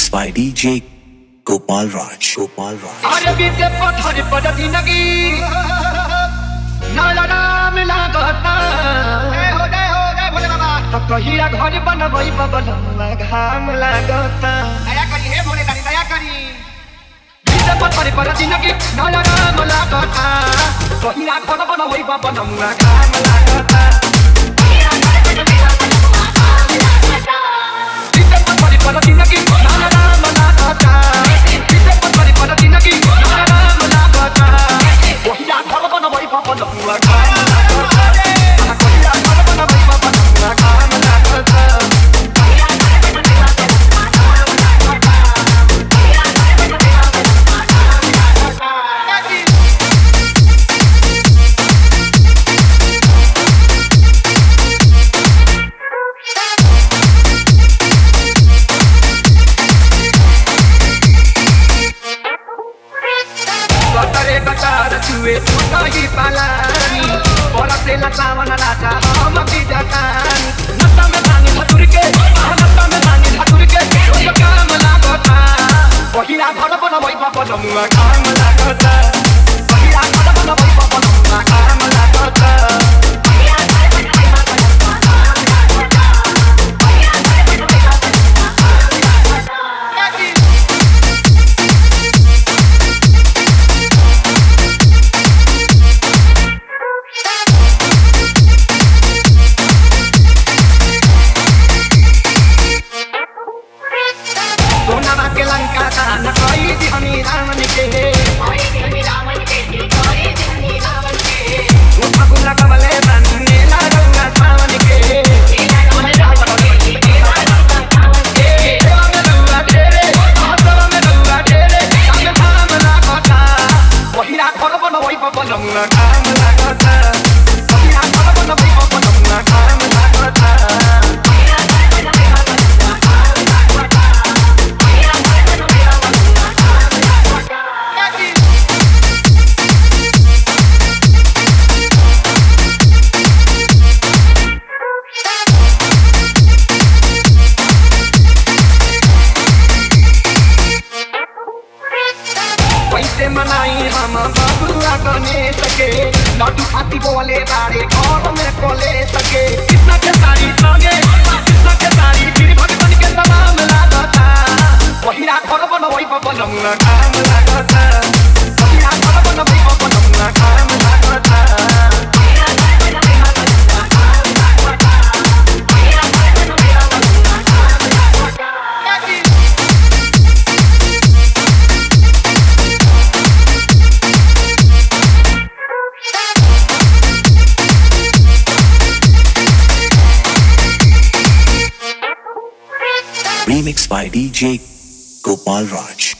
Remixed by DJ Gopal Raj. Gopal Raj. अरे बीते पत्थर पर जिंदगी नाला मिला कहता हो जाए भोले बाबा तो कहिया घर बनबई बबलवा घाम लागता दया करी हे भोले दानी दया करी बीते पत्थर पर जिंदगी नाला मिला कहता कहिया घर बनबई बबलवा घाम लागता बीते पत्थर पर जिंदगी नाला मिला कहता बीते पत्थर पर जिंदगी नाला मिला कहता कहिया घर बनबई बबलवा घाम लागता कहिया घर बनबई बबलवा घाम लागता तुए तुही पालानी बोला से लतावन लाचा हम की जतानी नत्ता में भांगी धतुर के नत्ता में भांगी धतुर के तो काम लागता पहिला घर बनबई बबलवा काम लागता पहिला घर बनबई बबलवा काम लागता लड्डू खाती बोले बारे घर में कोले सके कितना के तारी संगे कितना के तारी फिर भगवान के तमाम लागता पहिला घर बनबई बबलवा काम लागता पहिला घर बनबई बबलवा काम लागता Remixed by DJ Gopal Raj.